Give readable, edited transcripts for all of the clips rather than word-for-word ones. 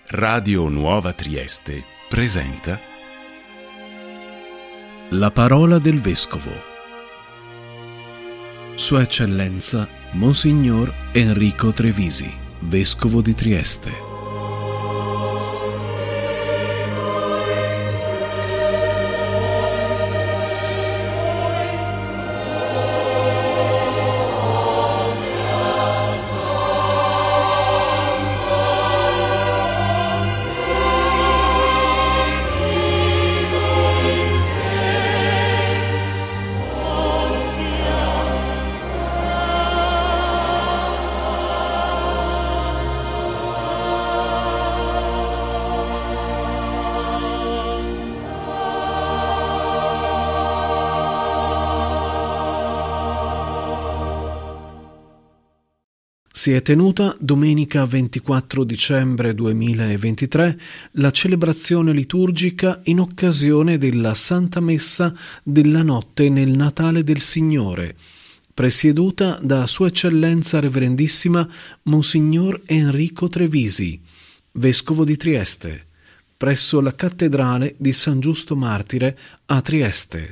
Radio Nuova Trieste presenta La parola del Vescovo. Sua Eccellenza Monsignor Enrico Trevisi, Vescovo di Trieste. Si è tenuta domenica 24 dicembre 2023 la celebrazione liturgica in occasione della Santa Messa della notte nel Natale del Signore, presieduta da Sua Eccellenza Reverendissima Monsignor Enrico Trevisi, Vescovo di Trieste, presso la Cattedrale di San Giusto Martire a Trieste.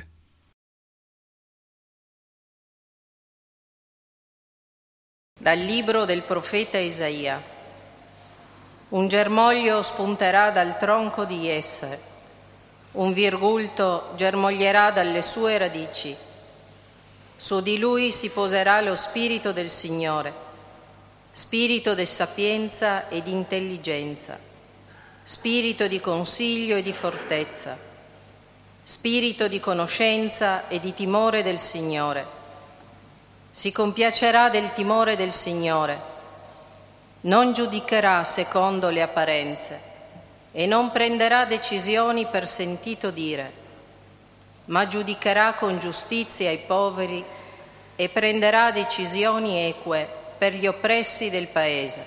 Dal libro del profeta Isaia. Un germoglio spunterà dal tronco di Jesse, un virgulto germoglierà dalle sue radici. Su di lui si poserà lo spirito del Signore, spirito di sapienza e di intelligenza, spirito di consiglio e di fortezza, spirito di conoscenza e di timore del Signore. Si compiacerà del timore del Signore, non giudicherà secondo le apparenze e non prenderà decisioni per sentito dire, ma giudicherà con giustizia i poveri e prenderà decisioni eque per gli oppressi del paese.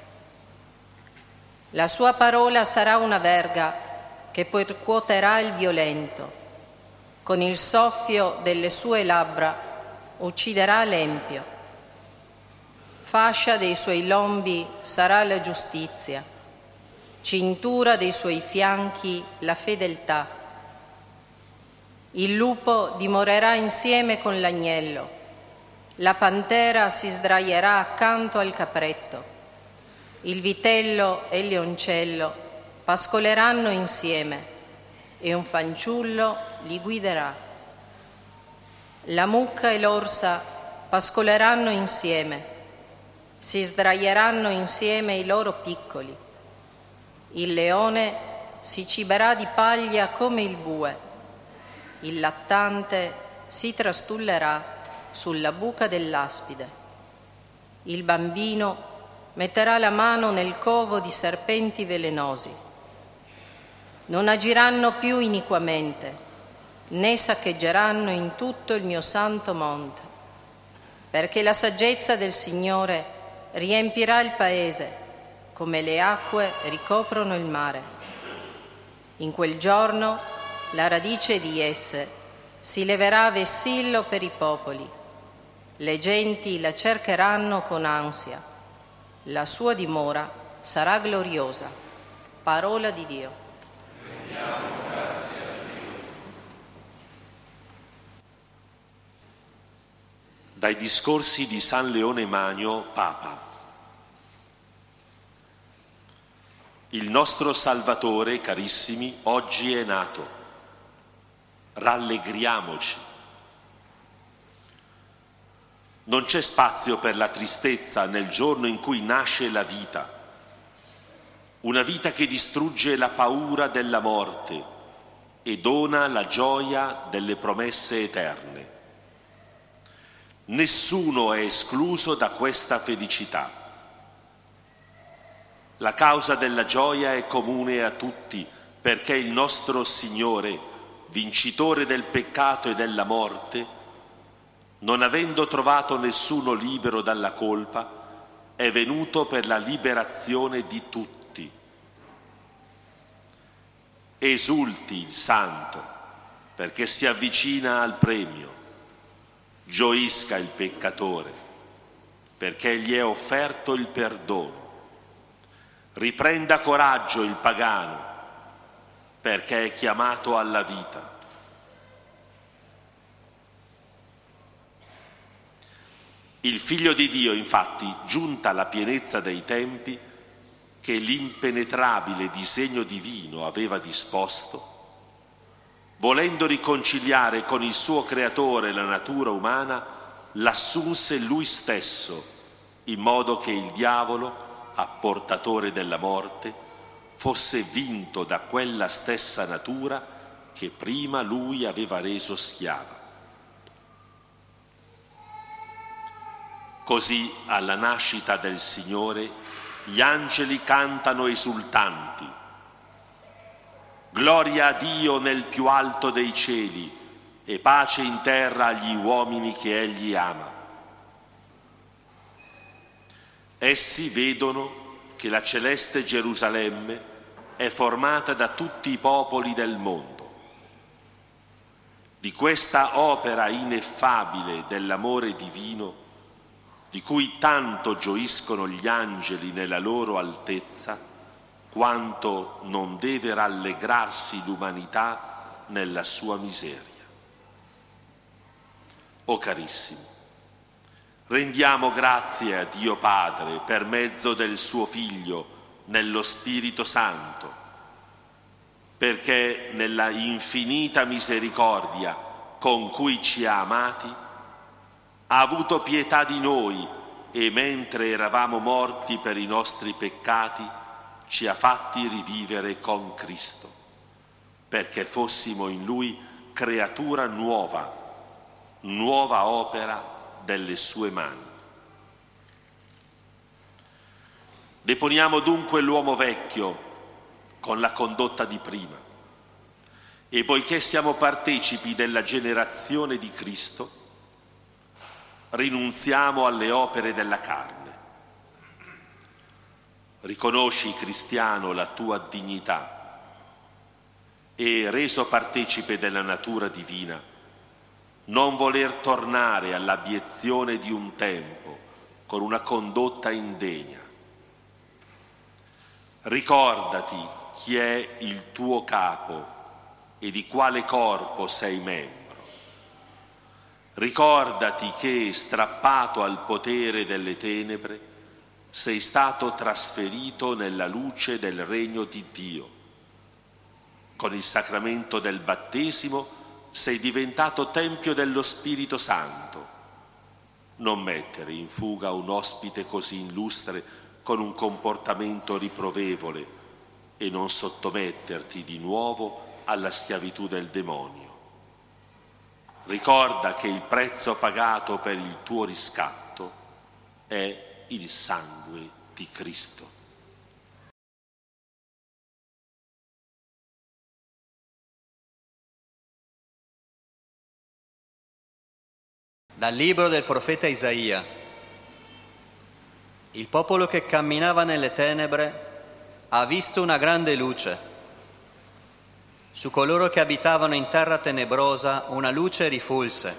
La sua parola sarà una verga che percuoterà il violento, con il soffio delle sue labbra ucciderà l'empio. Fascia dei suoi lombi sarà la giustizia, cintura dei suoi fianchi la fedeltà. Il lupo dimorerà insieme con l'agnello, la pantera si sdraierà accanto al capretto, il vitello e il leoncello pascoleranno insieme e un fanciullo li guiderà. La mucca e l'orsa pascoleranno insieme, si sdraieranno insieme i loro piccoli. Il leone si ciberà di paglia come il bue, il lattante si trastullerà sulla buca dell'aspide. Il bambino metterà la mano nel covo di serpenti velenosi. Non agiranno più iniquamente, né saccheggeranno in tutto il mio santo monte, perché la saggezza del Signore riempirà il paese, come le acque ricoprono il mare. In quel giorno la radice di esse si leverà a vessillo per i popoli, le genti la cercheranno con ansia, la sua dimora sarà gloriosa. Parola di Dio. Dai discorsi di San Leone Magno, Papa. Il nostro Salvatore, carissimi, oggi è nato. Rallegriamoci. Non c'è spazio per la tristezza nel giorno in cui nasce la vita. Una vita che distrugge la paura della morte e dona la gioia delle promesse eterne. Nessuno è escluso da questa felicità. La causa della gioia è comune a tutti, perché il nostro Signore, vincitore del peccato e della morte, non avendo trovato nessuno libero dalla colpa, è venuto per la liberazione di tutti. Esulti il Santo, perché si avvicina al premio. Gioisca il peccatore, perché gli è offerto il perdono. Riprenda coraggio il pagano, perché è chiamato alla vita. Il Figlio di Dio, infatti, giunta la pienezza dei tempi che l'impenetrabile disegno divino aveva disposto, volendo riconciliare con il suo creatore la natura umana, l'assunse lui stesso, in modo che il diavolo, apportatore della morte, fosse vinto da quella stessa natura che prima lui aveva reso schiava. Così, alla nascita del Signore, gli angeli cantano esultanti: gloria a Dio nel più alto dei cieli e pace in terra agli uomini che Egli ama. Essi vedono che la celeste Gerusalemme è formata da tutti i popoli del mondo. Di questa opera ineffabile dell'amore divino, di cui tanto gioiscono gli angeli nella loro altezza, quanto non deve rallegrarsi l'umanità nella sua miseria. O carissimi, rendiamo grazie a Dio Padre per mezzo del suo Figlio nello Spirito Santo, perché nella infinita misericordia con cui ci ha amati ha avuto pietà di noi e mentre eravamo morti per i nostri peccati ci ha fatti rivivere con Cristo, perché fossimo in Lui creatura nuova, nuova opera delle sue mani. Deponiamo dunque l'uomo vecchio con la condotta di prima e poiché siamo partecipi della generazione di Cristo, rinunziamo alle opere della carne. Riconosci, cristiano, la tua dignità e, reso partecipe della natura divina, non voler tornare all'abiezione di un tempo con una condotta indegna. Ricordati chi è il tuo capo e di quale corpo sei membro. Ricordati che, strappato al potere delle tenebre, sei stato trasferito nella luce del regno di Dio. Con il sacramento del battesimo sei diventato tempio dello Spirito Santo. Non mettere in fuga un ospite così illustre con un comportamento riprovevole e non sottometterti di nuovo alla schiavitù del demonio. Ricorda che il prezzo pagato per il tuo riscatto è il sangue di Cristo. Dal libro del profeta Isaia. Il popolo che camminava nelle tenebre ha visto una grande luce. Su coloro che abitavano in terra tenebrosa una luce rifulse.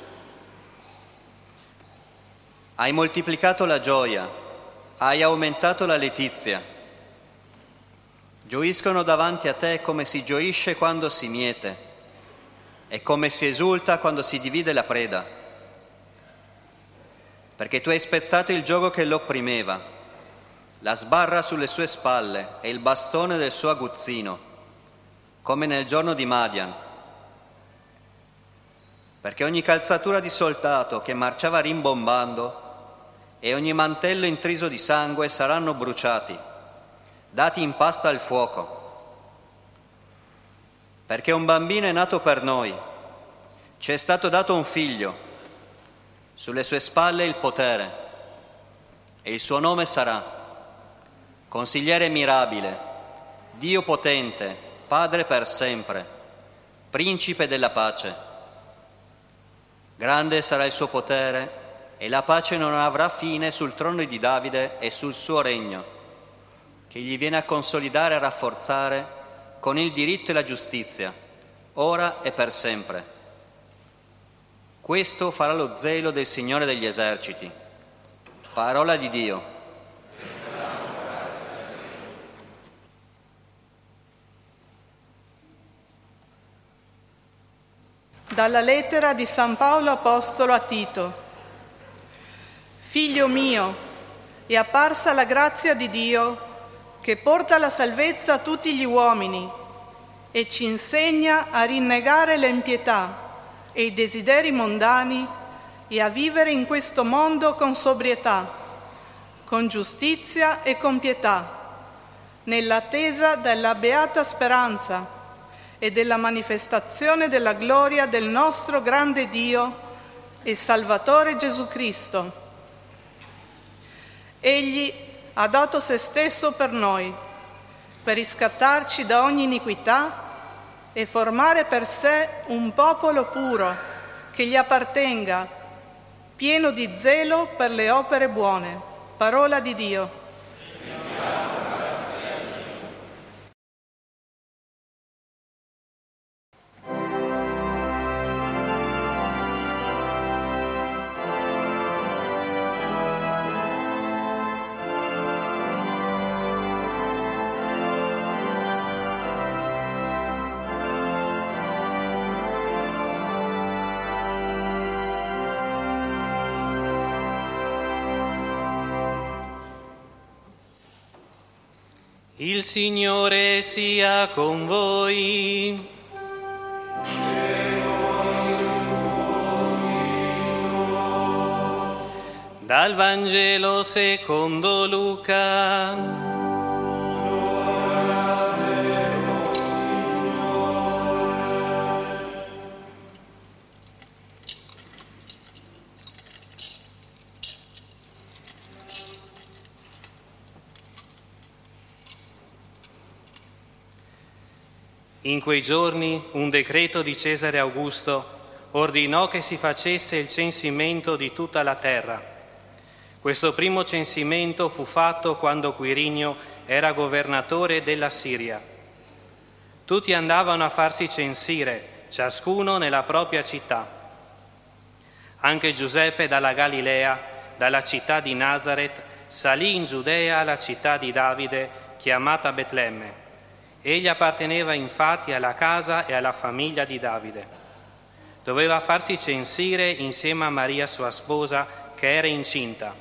Hai moltiplicato la gioia, hai aumentato la letizia. Gioiscono davanti a te come si gioisce quando si miete e come si esulta quando si divide la preda. Perché tu hai spezzato il giogo che lo opprimeva, la sbarra sulle sue spalle e il bastone del suo aguzzino, come nel giorno di Madian. Perché ogni calzatura di soldato che marciava rimbombando e ogni mantello intriso di sangue saranno bruciati, dati in pasta al fuoco. Perché un bambino è nato per noi, ci è stato dato un figlio, sulle sue spalle il potere, e il suo nome sarà Consigliere mirabile, Dio potente, Padre per sempre, Principe della pace. Grande sarà il suo potere e la pace non avrà fine sul trono di Davide e sul suo regno, che gli viene a consolidare e rafforzare con il diritto e la giustizia, ora e per sempre. Questo farà lo zelo del Signore degli eserciti. Parola di Dio. Dalla lettera di San Paolo Apostolo a Tito. Figlio mio, è apparsa la grazia di Dio che porta la salvezza a tutti gli uomini e ci insegna a rinnegare l'impietà e i desideri mondani e a vivere in questo mondo con sobrietà, con giustizia e con pietà, nell'attesa della beata speranza e della manifestazione della gloria del nostro grande Dio e Salvatore Gesù Cristo. Egli ha dato se stesso per noi, per riscattarci da ogni iniquità e formare per sé un popolo puro che gli appartenga, pieno di zelo per le opere buone. Parola di Dio. Il Signore sia con voi. Dal Vangelo secondo Luca. In quei giorni un decreto di Cesare Augusto ordinò che si facesse il censimento di tutta la terra. Questo primo censimento fu fatto quando Quirinio era governatore della Siria. Tutti andavano a farsi censire, ciascuno nella propria città. Anche Giuseppe dalla Galilea, dalla città di Nazaret, salì in Giudea alla città di Davide, chiamata Betlemme. Egli apparteneva infatti alla casa e alla famiglia di Davide. Doveva farsi censire insieme a Maria sua sposa, che era incinta.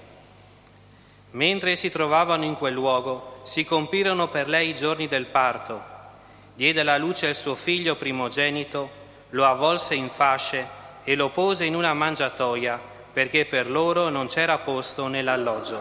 Mentre si trovavano in quel luogo, si compirono per lei i giorni del parto. Diede alla luce il suo figlio primogenito, lo avvolse in fasce e lo pose in una mangiatoia, perché per loro non c'era posto nell'alloggio.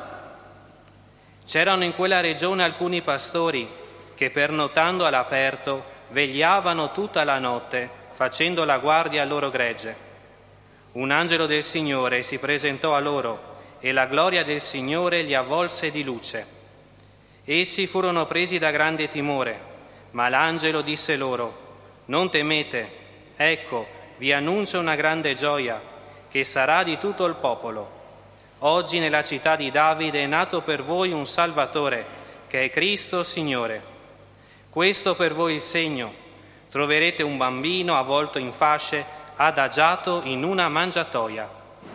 C'erano in quella regione alcuni pastori che pernotando all'aperto vegliavano tutta la notte facendo la guardia al loro gregge. Un angelo del Signore si presentò a loro e la gloria del Signore li avvolse di luce. Essi furono presi da grande timore, ma l'angelo disse loro: «Non temete, ecco, vi annuncio una grande gioia che sarà di tutto il popolo. Oggi nella città di Davide è nato per voi un Salvatore, che è Cristo Signore. Questo per voi il segno: troverete un bambino avvolto in fasce, adagiato in una mangiatoia».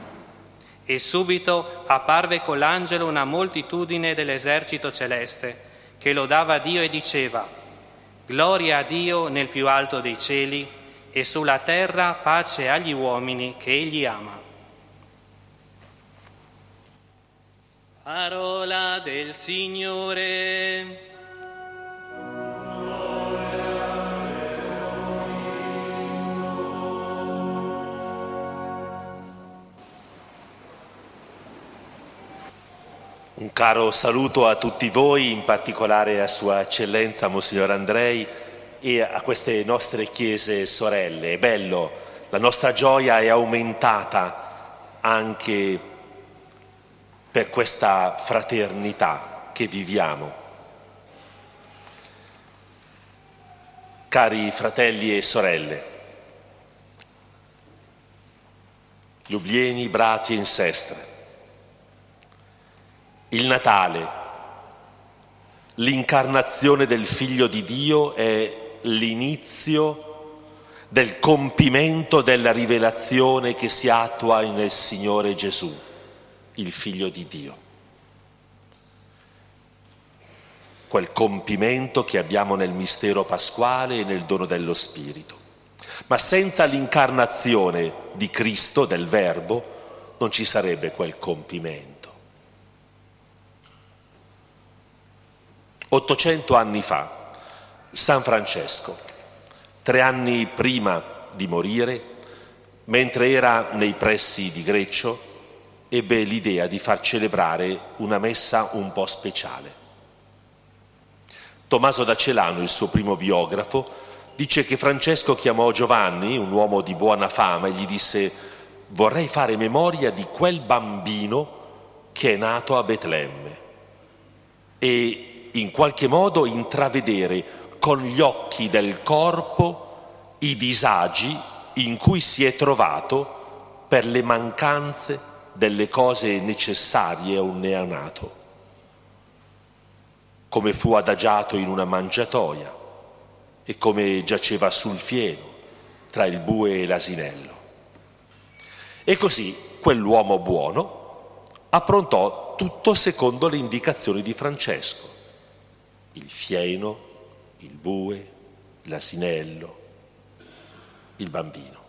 E subito apparve con l'angelo una moltitudine dell'esercito celeste, che lodava Dio e diceva: «Gloria a Dio nel più alto dei cieli, e sulla terra pace agli uomini che Egli ama». Parola del Signore. Un caro saluto a tutti voi, in particolare a Sua Eccellenza Monsignor Andrei e a queste nostre chiese sorelle. È bello, la nostra gioia è aumentata anche per questa fraternità che viviamo. Cari fratelli e sorelle, Lublieni, Brati e Insestre, il Natale, l'incarnazione del Figlio di Dio è l'inizio del compimento della rivelazione che si attua nel Signore Gesù, il Figlio di Dio. Quel compimento che abbiamo nel mistero pasquale e nel dono dello Spirito. Ma senza l'incarnazione di Cristo, del Verbo, non ci sarebbe quel compimento. 800 anni fa, San Francesco, 3 anni prima di morire, mentre era nei pressi di Greccio, ebbe l'idea di far celebrare una messa un po' speciale. Tommaso da Celano, il suo primo biografo, dice che Francesco chiamò Giovanni, un uomo di buona fama, e gli disse: vorrei fare memoria di quel bambino che è nato a Betlemme e in qualche modo intravedere con gli occhi del corpo i disagi in cui si è trovato per le mancanze delle cose necessarie a un neonato, come fu adagiato in una mangiatoia e come giaceva sul fieno tra il bue e l'asinello. E così quell'uomo buono approntò tutto secondo le indicazioni di Francesco: il fieno, il bue, l'asinello, il bambino.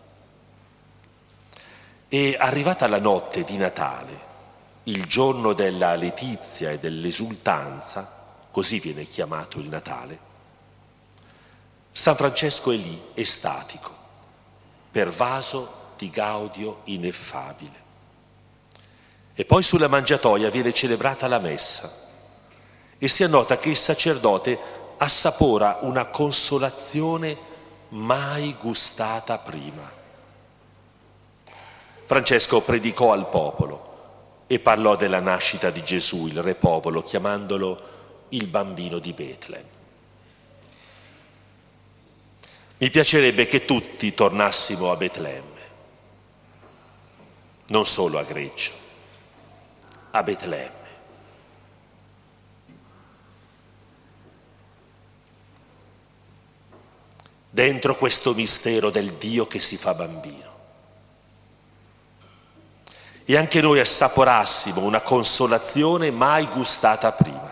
E arrivata la notte di Natale, il giorno della letizia e dell'esultanza, così viene chiamato il Natale, San Francesco è lì, estatico, pervaso di gaudio ineffabile. E poi sulla mangiatoia viene celebrata la messa e si annota che il sacerdote assapora una consolazione mai gustata prima. Francesco predicò al popolo e parlò della nascita di Gesù, il re povolo, chiamandolo il bambino di Betlemme. Mi piacerebbe che tutti tornassimo a Betlemme, non solo a Greccio, a Betlemme. Dentro questo mistero del Dio che si fa bambino. E anche noi assaporassimo una consolazione mai gustata prima.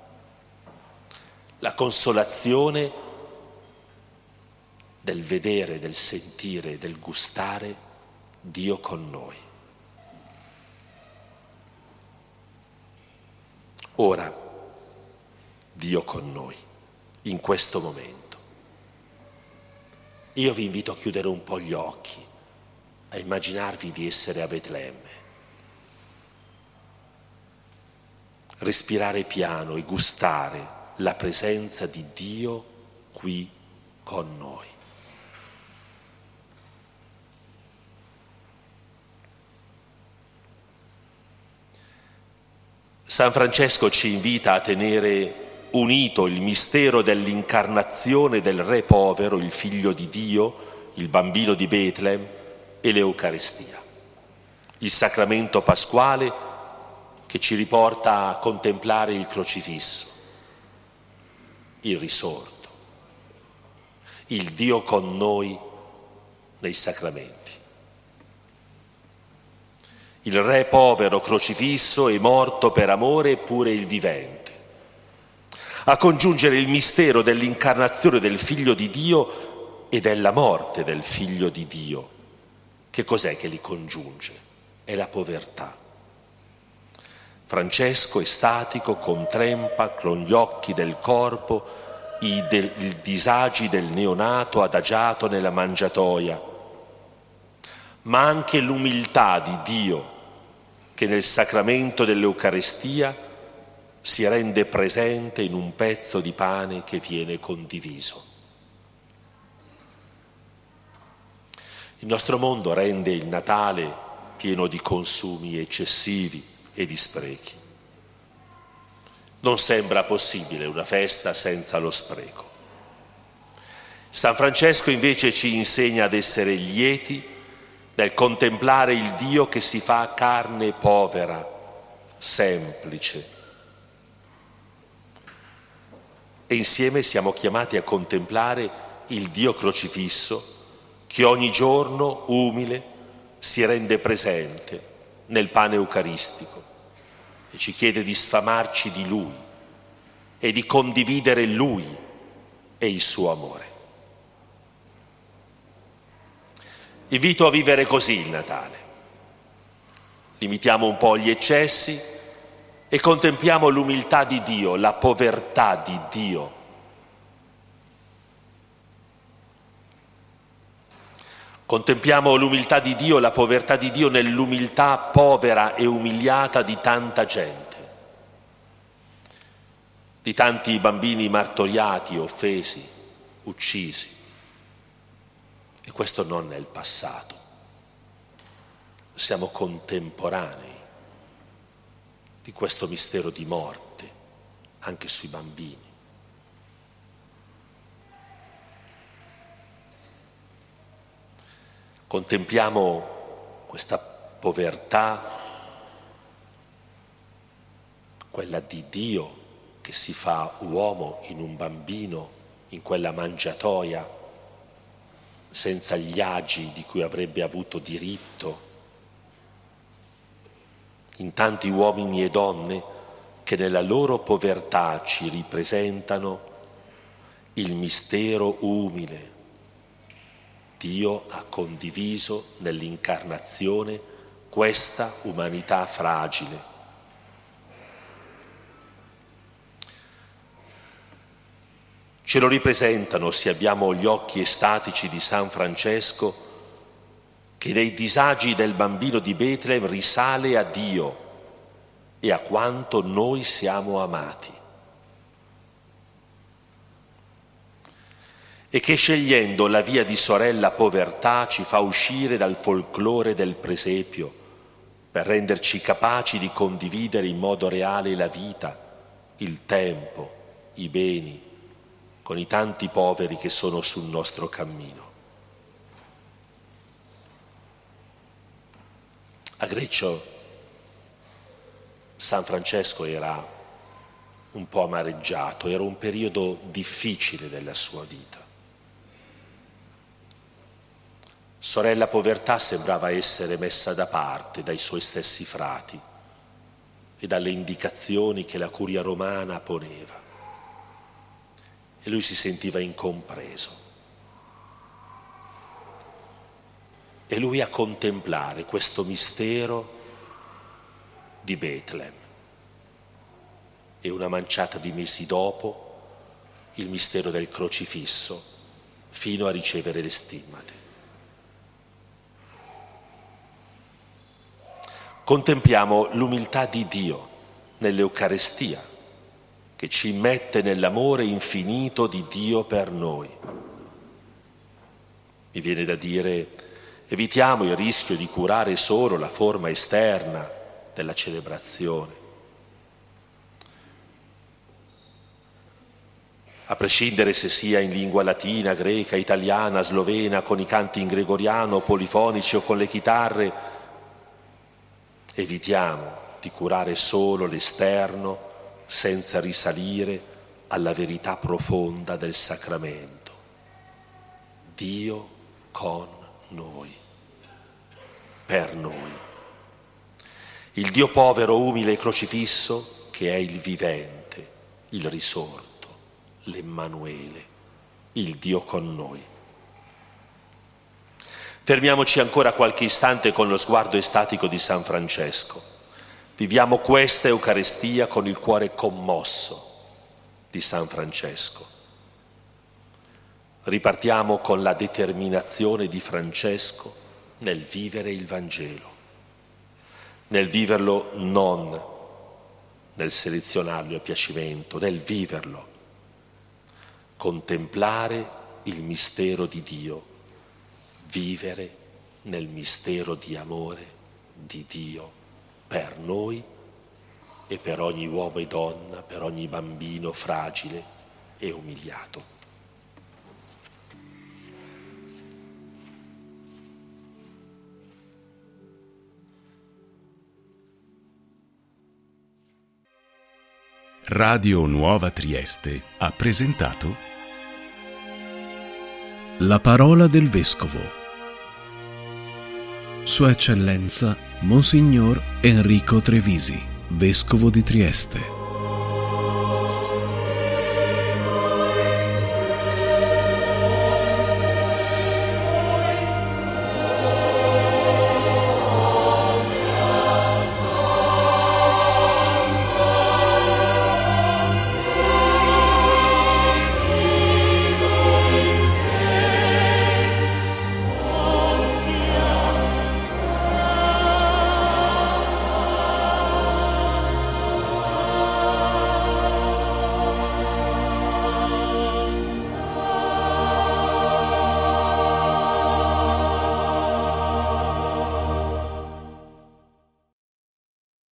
La consolazione del vedere, del sentire, del gustare Dio con noi. Ora, Dio con noi, in questo momento. Io vi invito a chiudere un po' gli occhi, a immaginarvi di essere a Betlemme. Respirare piano e gustare la presenza di Dio qui con noi. San Francesco ci invita a tenere unito il mistero dell'incarnazione del Re povero, il Figlio di Dio, il bambino di Betlemme, e l'Eucaristia, il sacramento pasquale che ci riporta a contemplare il crocifisso, il risorto, il Dio con noi nei sacramenti. Il Re povero crocifisso e morto per amore eppure il vivente, a congiungere il mistero dell'incarnazione del Figlio di Dio e della morte del Figlio di Dio. Che cos'è che li congiunge? È la povertà. Francesco, estatico, contempla con gli occhi del corpo i disagi del neonato adagiato nella mangiatoia, ma anche l'umiltà di Dio che nel sacramento dell'Eucaristia si rende presente in un pezzo di pane che viene condiviso. Il nostro mondo rende il Natale pieno di consumi eccessivi e di sprechi. Non sembra possibile una festa senza lo spreco. San Francesco invece ci insegna ad essere lieti nel contemplare il Dio che si fa carne povera, semplice. E insieme siamo chiamati a contemplare il Dio crocifisso che ogni giorno, umile, si rende presente nel pane eucaristico e ci chiede di sfamarci di Lui e di condividere Lui e il suo amore. Invito a vivere così il Natale. Limitiamo un po' gli eccessi e contempliamo l'umiltà di Dio, la povertà di Dio. Contempliamo l'umiltà di Dio, la povertà di Dio nell'umiltà povera e umiliata di tanta gente, di tanti bambini martoriati, offesi, uccisi. E questo non è il passato. Siamo contemporanei di questo mistero di morte anche sui bambini. Contempliamo questa povertà, quella di Dio che si fa uomo in un bambino, in quella mangiatoia, senza gli agi di cui avrebbe avuto diritto, in tanti uomini e donne che nella loro povertà ci ripresentano il mistero umile. Dio ha condiviso nell'incarnazione questa umanità fragile. Ce lo ripresentano, se abbiamo gli occhi estatici di San Francesco, che nei disagi del bambino di Betlem risale a Dio e a quanto noi siamo amati. E che scegliendo la via di sorella povertà ci fa uscire dal folklore del presepio per renderci capaci di condividere in modo reale la vita, il tempo, i beni, con i tanti poveri che sono sul nostro cammino. A Greccio San Francesco era un po' amareggiato, era un periodo difficile della sua vita. Sorella povertà sembrava essere messa da parte dai suoi stessi frati e dalle indicazioni che la curia romana poneva. E lui si sentiva incompreso. E lui a contemplare questo mistero di Betlem. E una manciata di mesi dopo il mistero del crocifisso, fino a ricevere le stimmate. Contempliamo l'umiltà di Dio nell'Eucarestia, che ci immette nell'amore infinito di Dio per noi. Mi viene da dire, evitiamo il rischio di curare solo la forma esterna della celebrazione. A prescindere se sia in lingua latina, greca, italiana, slovena, con i canti in gregoriano, polifonici o con le chitarre, evitiamo di curare solo l'esterno senza risalire alla verità profonda del sacramento. Dio con noi, per noi. Il Dio povero, umile e crocifisso, che è il vivente, il risorto, l'Emmanuele, il Dio con noi. Fermiamoci ancora qualche istante con lo sguardo estatico di San Francesco. Viviamo questa Eucaristia con il cuore commosso di San Francesco. Ripartiamo con la determinazione di Francesco nel vivere il Vangelo, nel viverlo non nel selezionarlo a piacimento, nel viverlo, contemplare il mistero di Dio, vivere nel mistero di amore di Dio per noi e per ogni uomo e donna, per ogni bambino fragile e umiliato. Radio Nuova Trieste ha presentato La parola del Vescovo. Sua Eccellenza Monsignor Enrico Trevisi, Vescovo di Trieste.